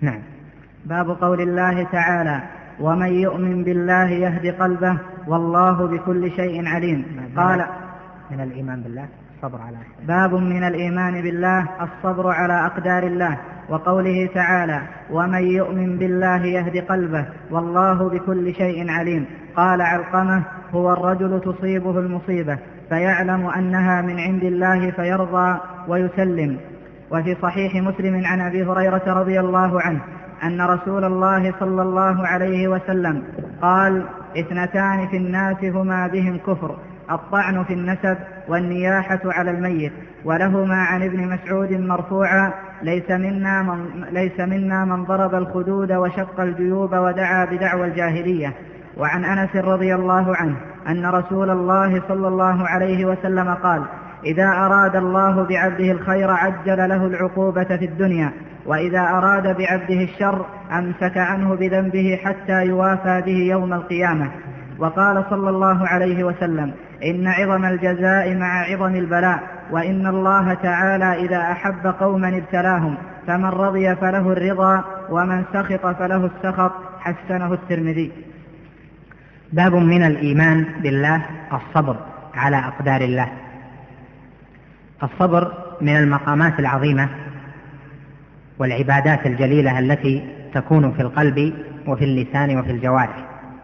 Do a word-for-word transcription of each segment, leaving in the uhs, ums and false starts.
نعم. باب قول الله تعالى: ومن يؤمن بالله يهد قلبه والله بكل شيء عليم. قال: من الإيمان بالله الصبر على باب من الإيمان بالله الصبر على أقدار الله. وقوله تعالى: ومن يؤمن بالله يهد قلبه والله بكل شيء عليم. قال علقمة: هو الرجل تصيبه المصيبة فيعلم أنها من عند الله فيرضى ويسلم. وفي صحيح مسلم عن أبي هريرة رضي الله عنه أن رسول الله صلى الله عليه وسلم قال: اثنتان في الناس هما بهم كفر: الطعن في النسب والنياحة على الميت. ولهما عن ابن مسعود مرفوعا: ليس منا من, ليس منا من ضرب الخدود وشق الجيوب ودعا بدعوى الجاهلية. وعن أنس رضي الله عنه أن رسول الله صلى الله عليه وسلم قال: إذا أراد الله بعبده الخير عجل له العقوبة في الدنيا، وإذا أراد بعبده الشر أمسك عنه بذنبه حتى يوافى به يوم القيامة. وقال صلى الله عليه وسلم: إن عظم الجزاء مع عظم البلاء، وإن الله تعالى إذا أحب قوما ابتلاهم، فمن رضي فله الرضا ومن سخط فله السخط. حسنه الترمذي. باب من الإيمان بالله الصبر على أقدار الله. الصبر من المقامات العظيمة والعبادات الجليلة التي تكون في القلب وفي اللسان وفي الجوارح.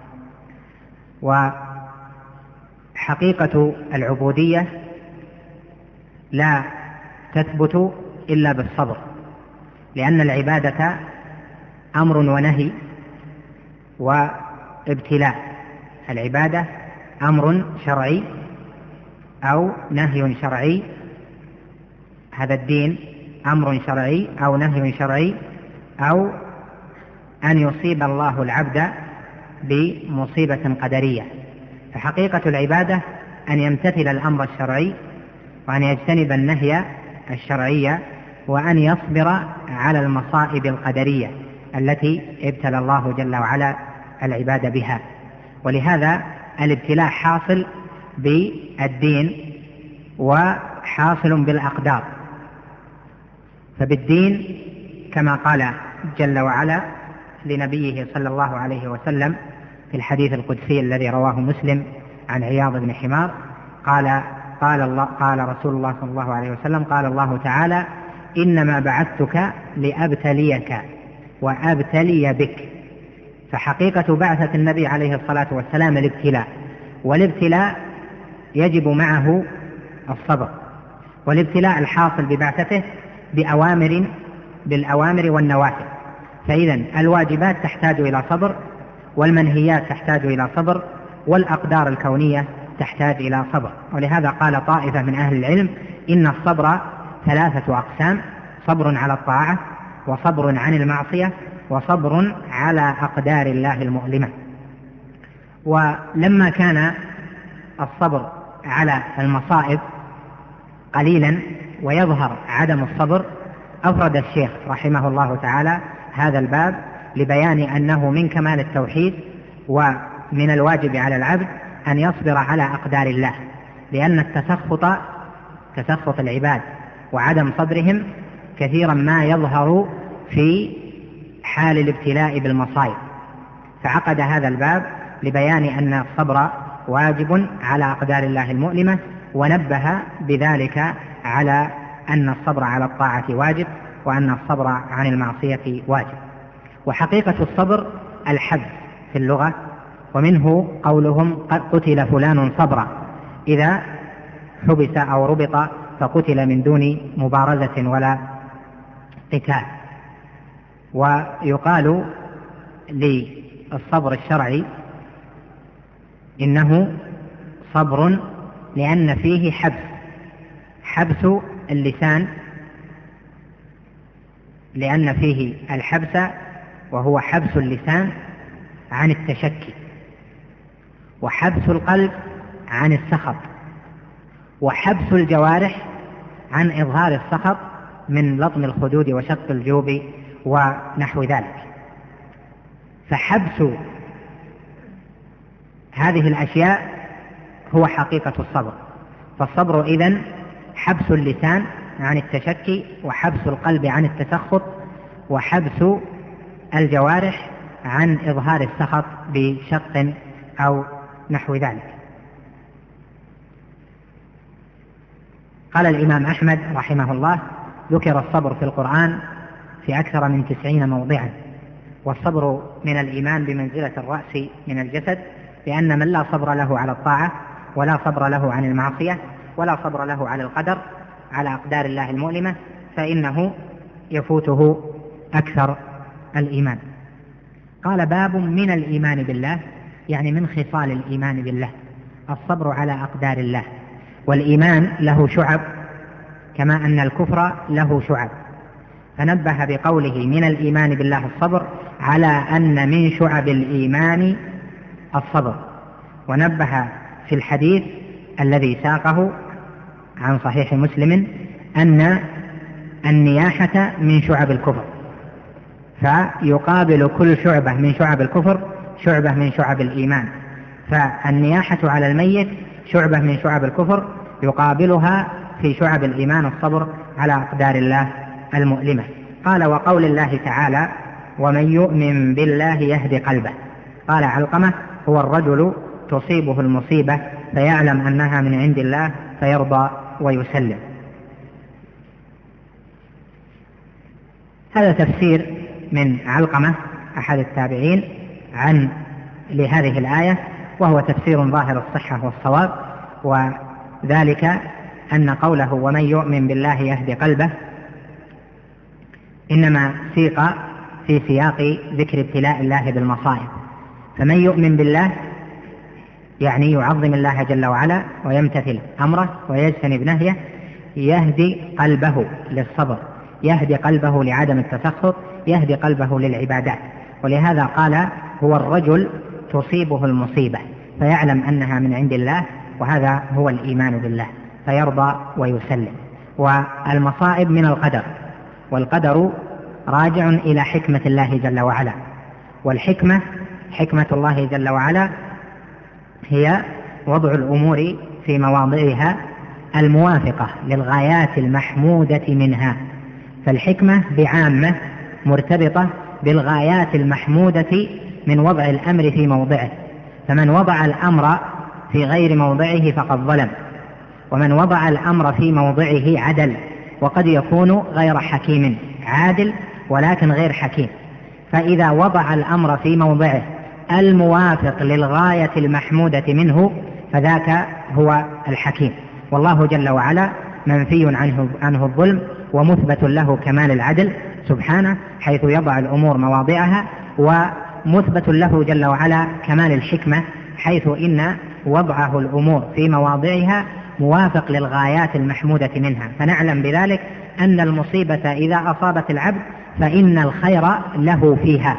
وحقيقة العبودية لا تثبت إلا بالصبر، لأن العبادة أمر ونهي وابتلاء. العبادة أمر شرعي أو نهي شرعي، هذا الدين أمر شرعي أو نهي شرعي، أو أن يصيب الله العبد بمصيبة قدرية. فحقيقة العبادة أن يمتثل الأمر الشرعي وأن يجتنب النهي الشرعي وأن يصبر على المصائب القدرية التي ابتلى الله جل وعلا العباد بها. ولهذا الابتلاء حاصل بالدين وحاصل بالأقدار. فبالدين كما قال جل وعلا لنبيه صلى الله عليه وسلم في الحديث القدسي الذي رواه مسلم عن عياض بن حمار قال قال الله قال رسول الله صلى الله عليه وسلم: قال الله تعالى: إنما بعثتك لأبتليك وأبتلي بك. فحقيقة بعثة النبي عليه الصلاة والسلام الابتلاء، والابتلاء يجب معه الصبر. والابتلاء الحاصل ببعثته بأوامر بالأوامر والنواهي. فإذن الواجبات تحتاج إلى صبر، والمنهيات تحتاج إلى صبر، والأقدار الكونية تحتاج إلى صبر. ولهذا قال طائفة من أهل العلم: إن الصبر ثلاثة أقسام: صبر على الطاعة، وصبر عن المعصية، وصبر على أقدار الله المؤلمة. ولما كان الصبر على المصائب قليلا ويظهر عدم الصبر، أفرد الشيخ رحمه الله تعالى هذا الباب لبيان أنه من كمال التوحيد ومن الواجب على العبد أن يصبر على أقدار الله، لأن التسخط تسخط العباد وعدم صبرهم كثيرا ما يظهر في حال الابتلاء بالمصائب. فعقد هذا الباب لبيان أن الصبر واجب على أقدار الله المؤلمة، ونبه بذلك على أن الصبر على الطاعة واجب، وأن الصبر عن المعصية واجب. وحقيقة الصبر الحبس في اللغة، ومنه قولهم: قد قتل فلان صبرا، إذا حبس أو ربط فقتل من دون مبارزة ولا قتال. ويقال للصبر الشرعي إنه صبر لأن فيه حبس، حبس اللسان، لأن فيه الحبس وهو حبس اللسان عن التشكي، وحبس القلب عن السخط، وحبس الجوارح عن إظهار السخط من لطم الخدود وشق الجيوب ونحو ذلك. فحبس هذه الأشياء هو حقيقة الصبر. فالصبر إذن حبس اللسان عن التشكي، وحبس القلب عن التسخط، وحبس الجوارح عن إظهار السخط بشق أو نحو ذلك. قال الإمام أحمد رحمه الله: ذكر الصبر في القرآن في أكثر من تسعين موضعا، والصبر من الإيمان بمنزلة الرأس من الجسد، لأن من لا صبر له على الطاعة ولا صبر له عن المعصية ولا صبر له على القدر على أقدار الله المؤلمة فإنه يفوته أكثر الإيمان. قال: باب من الإيمان بالله، يعني من خصال الإيمان بالله الصبر على أقدار الله. والإيمان له شعب كما أن الكفر له شعب، فنبه بقوله من الإيمان بالله الصبر على أن من شعب الإيمان الصبر، ونبه في الحديث الذي ساقه عن صحيح مسلم أن النياحة من شعب الكفر، فيقابل كل شعبة من شعب الكفر شعبة من شعب الإيمان، فالنياحة على الميت شعبة من شعب الكفر يقابلها في شعب الإيمان الصبر على أقدار الله المؤلمة. قال: وقول الله تعالى: ومن يؤمن بالله يهدي قلبه. قال علقمة: هو الرجل تصيبه المصيبة فيعلم أنها من عند الله فيرضى ويسلم. هذا تفسير من علقمة أحد التابعين عن لهذه الآية، وهو تفسير ظاهر الصحة والصواب، وذلك أن قوله ومن يؤمن بالله يهدي قلبه إنما سيق في سياق ذكر ابتلاء الله بالمصائب، فمن يؤمن بالله يعني يعظم الله جل وعلا ويمتثل أمره ويجتنب نهيه يهدي قلبه للصبر، يهدي قلبه لعدم التسخط، يهدي قلبه للعبادات. ولهذا قال: هو الرجل تصيبه المصيبة فيعلم أنها من عند الله، وهذا هو الإيمان بالله، فيرضى ويسلم. والمصائب من القدر، والقدر راجع إلى حكمة الله جل وعلا، والحكمة حكمة الله جل وعلا هي وضع الأمور في مواضعها الموافقة للغايات المحمودة منها، فالحكمة بعامة مرتبطة بالغايات المحمودة من وضع الأمر في موضعه، فمن وضع الأمر في غير موضعه فقد ظلم، ومن وضع الأمر في موضعه عدل، وقد يكون غير حكيم، عادل ولكن غير حكيم. فإذا وضع الأمر في موضعه الموافق للغاية المحمودة منه فذاك هو الحكيم. والله جل وعلا منفي عنه, عنه الظلم ومثبت له كمال العدل سبحانه، حيث يضع الأمور مواضعها، ومثبت له جل وعلا كمال الحكمة، حيث إن وضعه الأمور في مواضعها موافق للغايات المحمودة منها. فنعلم بذلك أن المصيبة إذا أصابت العبد فإن الخير له فيها،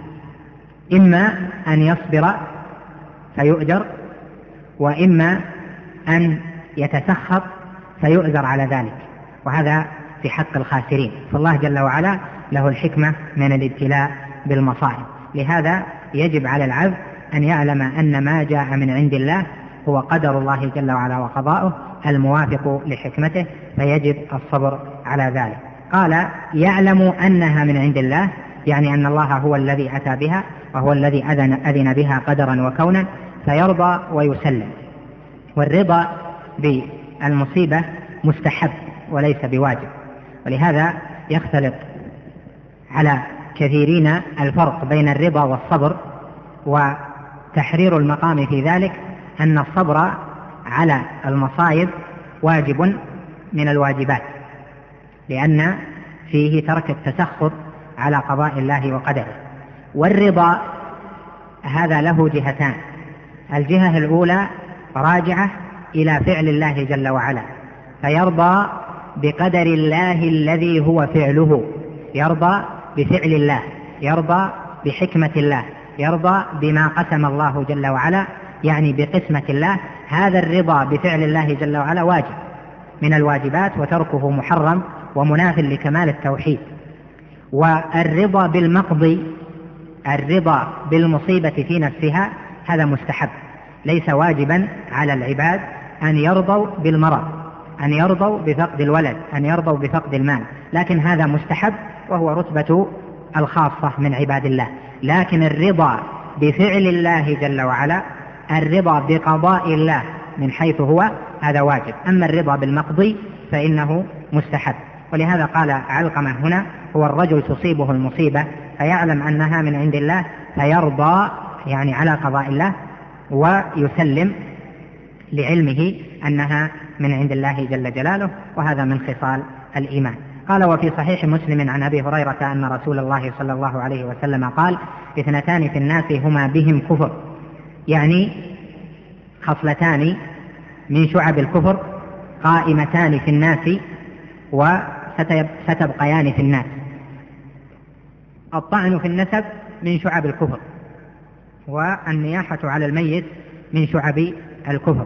إما أن يصبر فيؤجر، وإما أن يتسخط فيؤجر على ذلك، وهذا في حق الخاسرين. فالله جل وعلا له الحكمة من الابتلاء بالمصائب. لهذا يجب على العبد أن يعلم أن ما جاء من عند الله هو قدر الله جل وعلا وقضاؤه الموافق لحكمته، فيجب الصبر على ذلك. قال: يعلم أنها من عند الله، يعني أن الله هو الذي أتى بها وهو الذي أذن, أذن بها قدرا وكونا، فيرضى ويسلم. والرضا بالمصيبة مستحب وليس بواجب، ولهذا يختلط على كثيرين الفرق بين الرضا والصبر، وتحرير المقام في ذلك أن الصبر على المصائب واجب من الواجبات، لأن فيه ترك التسخط على قضاء الله وقدره. والرضا هذا له جهتان: الجهة الأولى راجعة إلى فعل الله جل وعلا، فيرضى بقدر الله الذي هو فعله، يرضى بفعل الله، يرضى بحكمة الله، يرضى بما قسم الله جل وعلا، يعني بقسمة الله. هذا الرضا بفعل الله جل وعلا واجب من الواجبات، وتركه محرم ومناف لكمال التوحيد. والرضا بالمقضي، الرضا بالمصيبة في نفسها، هذا مستحب، ليس واجبا على العباد أن يرضوا بالمرض، أن يرضوا بفقد الولد، أن يرضوا بفقد المال، لكن هذا مستحب، وهو رتبة الخاصة من عباد الله. لكن الرضا بفعل الله جل وعلا، الرضا بقضاء الله من حيث هو، هذا واجب. أما الرضا بالمقضي فإنه مستحب. ولهذا قال علقمة هنا: هو الرجل تصيبه المصيبة فيعلم أنها من عند الله فيرضى، يعني على قضاء الله، ويسلم لعلمه أنها من عند الله جل جلاله، وهذا من خصال الإيمان. قال: وفي صحيح مسلم عن أبي هريرة أن رسول الله صلى الله عليه وسلم قال: اثنتان في الناس هما بهم كفر، يعني خصلتان من شعب الكفر قائمتان في الناس وستبقيان في الناس. الطعن في النسب من شعب الكفر، والنياحة على الميت من شعب الكفر.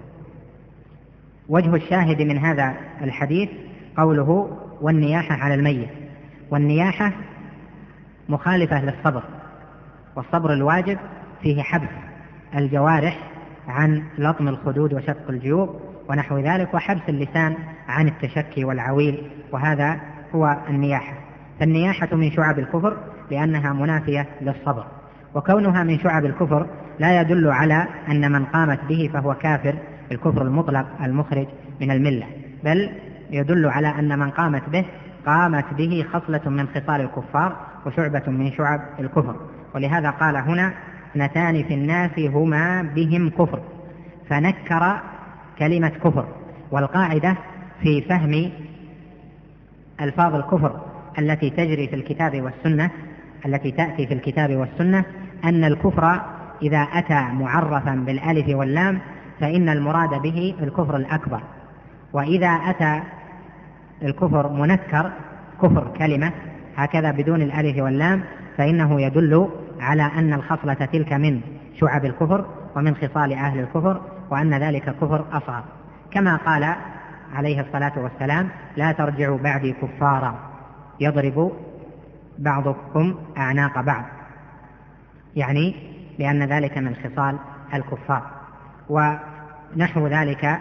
وجه الشاهد من هذا الحديث قوله: والنياحة على الميت. والنياحة مخالفة للصبر، والصبر الواجب فيه حبس الجوارح عن لطم الخدود وشق الجيوب ونحو ذلك، وحبس اللسان عن التشكي والعويل، وهذا هو النياحة. فالنياحة من شعب الكفر لأنها منافية للصبر، وكونها من شعب الكفر لا يدل على أن من قامت به فهو كافر الكفر المطلق المخرج من الملة، بل يدل على أن من قامت به قامت به خصلة من خصال الكفار وشعبة من شعب الكفر. ولهذا قال هنا: اثنتان في الناس هما بهم كفر، فنكر كلمة كفر. والقاعدة في فهم ألفاظ الكفر التي تجري في الكتاب والسنة، التي تأتي في الكتاب والسنة، أن الكفر إذا أتى معرفا بالألف واللام فإن المراد به الكفر الأكبر، وإذا أتى الكفر منكر كفر كلمة هكذا بدون الألف واللام فإنه يدل على أن الخصلة تلك من شعب الكفر ومن خصال أهل الكفر، وأن ذلك كفر أصغر، كما قال عليه الصلاة والسلام: لا ترجعوا بعدي كفارا يضرب بعضكم أعناق بعض، يعني لأن ذلك من خصال الكفار. ونحو ذلك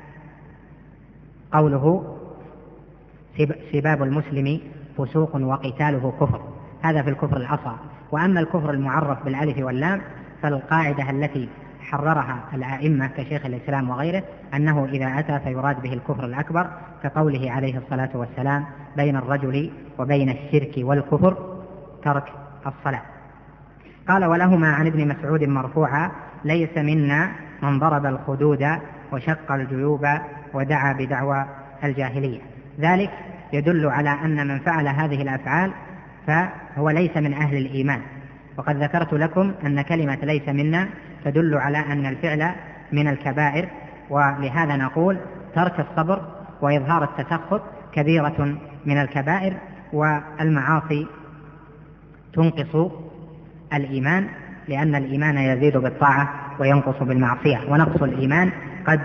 قوله: سباب المسلم فسوق وقتاله كفر، هذا في الكفر الأصغر. وأما الكفر المعرف بالألف واللام فالقاعدة التي حررها الأئمة كشيخ الإسلام وغيره أنه إذا أتى فيراد به الكفر الأكبر، كقوله عليه الصلاة والسلام: بين الرجل وبين الشرك والكفر ترك الصلاة. قال: ولهما عن ابن مسعود مرفوعا: ليس منا من ضرب الخدود وشق الجيوب ودعا بدعوى الجاهلية. ذلك يدل على أن من فعل هذه الأفعال فهو ليس من أهل الإيمان. وقد ذكرت لكم أن كلمة ليس منا تدل على أن الفعل من الكبائر، ولهذا نقول ترك الصبر وإظهار التسخط كبيرة من الكبائر، والمعاصي تنقص الإيمان، لأن الإيمان يزيد بالطاعة وينقص بالمعصية، ونقص الإيمان قد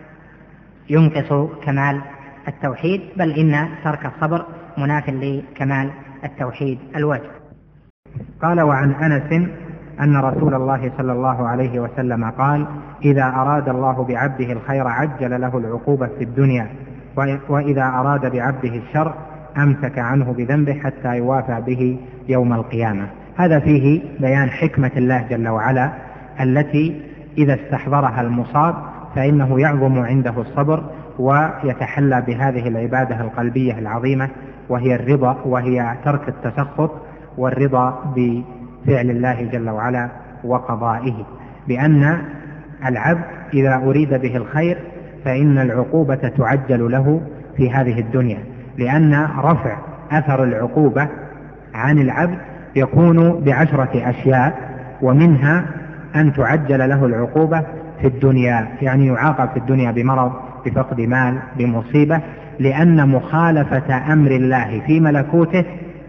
ينقص كمال التوحيد، بل إن ترك الصبر مناف لكمال التوحيد الواجب. قال: وعن أنس أن رسول الله صلى الله عليه وسلم قال: إذا أراد الله بعبده الخير عجل له العقوبة في الدنيا، وإذا أراد بعبده الشر أمسك عنه بذنبه حتى يوافى به يوم القيامة. هذا فيه بيان حكمة الله جل وعلا التي إذا استحضرها المصاب فإنه يعظم عنده الصبر ويتحلى بهذه العبادة القلبية العظيمة، وهي الرضا، وهي ترك التسخط والرضا بفعل الله جل وعلا وقضائه، بأن العبد إذا أريد به الخير فإن العقوبة تعجل له في هذه الدنيا، لأن رفع أثر العقوبة عن العبد يكون بعشرة أشياء، ومنها أن تعجل له العقوبة في الدنيا، يعني يعاقب في الدنيا بمرض، بفقد مال، بمصيبة، لأن مخالفة أمر الله في ملكوته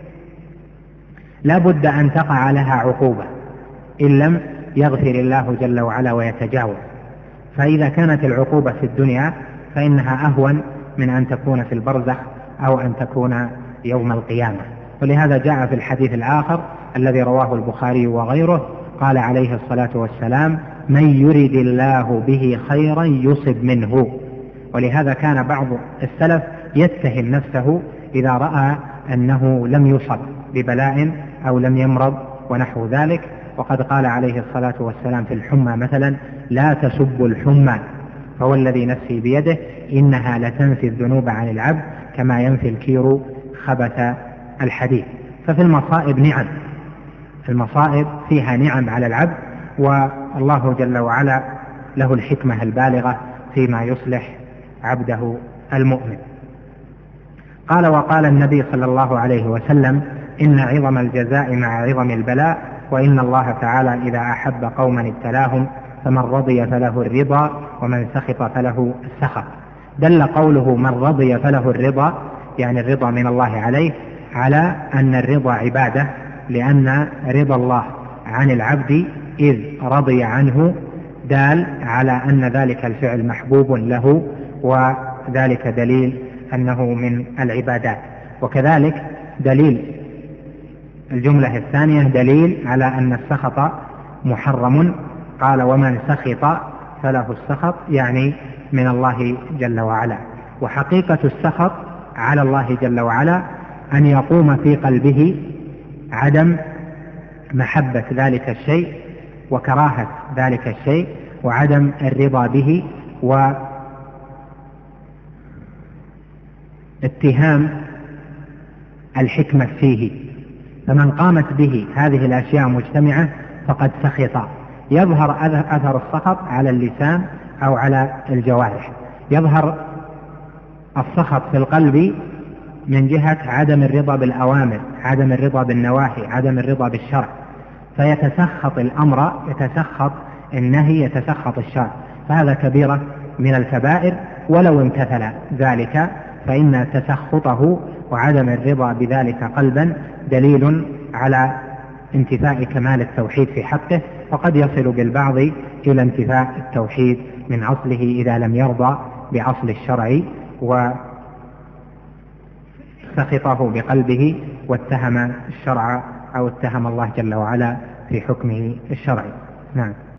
لا بد أن تقع لها عقوبة إن لم يغفر الله جل وعلا ويتجاوز. فإذا كانت العقوبة في الدنيا فإنها أهون من أن تكون في البرزخ أو أن تكون يوم القيامة. ولهذا جاء في الحديث الآخر الذي رواه البخاري وغيره قال عليه الصلاة والسلام: من يرد الله به خيرا يصب منه. ولهذا كان بعض السلف يتهم نفسه إذا رأى أنه لم يصب، ببلاء أو لم يمرض ونحو ذلك. وقد قال عليه الصلاة والسلام في الحمى مثلا: لا تسبوا الحمى فهو الذي نفسي بيده إنها لتنفي الذنوب عن العبد كما ينفي الكير خبث الحديد. ففي المصائب نعم، المصائب فيها نعم على العبد، والله جل وعلا له الحكمة البالغة فيما يصلح عبده المؤمن. قال: وقال النبي صلى الله عليه وسلم: إن عظم الجزاء مع عظم البلاء، وإن الله تعالى إذا أحب قوما ابتلاهم فمن رضي فله الرضا ومن سخط فله السخط. دل قوله من رضي فله الرضا، يعني الرضا من الله عليه، على أن الرضا عبادة، لأن رضا الله عن العبد إذ رضي عنه دال على أن ذلك الفعل محبوب له، وذلك دليل أنه من العبادات. وكذلك دليل الجملة الثانية دليل على أن السخط محرم. قال: ومن سخط فله السخط، يعني من الله جل وعلا. وحقيقة السخط على الله جل وعلا أن يقوم في قلبه عدم محبة ذلك الشيء وكراهة ذلك الشيء وعدم الرضا به واتهام الحكمة فيه. فمن قامت به هذه الأشياء مجتمعة فقد سخط. يظهر أثر السخط على اللسان أو على الجوارح. يظهر السخط في القلب من جهة عدم الرضا بالأوامر، عدم الرضا بالنواهي، عدم الرضا بالشرع، فيتسخط الأمر، يتسخط النهي، يتسخط الشرع. فهذا كبيرة من الكبائر، ولو امتثل ذلك فإن تسخطه وعدم الرضا بذلك قلبا دليل على انتفاء كمال التوحيد في حقه، وقد يصل بالبعض إلى انتفاء التوحيد من أصله إذا لم يرضى بأصل الشرع وسخطه بقلبه واتهم الشرع أو اتهم الله جل وعلا في حكمه الشرعي. نعم.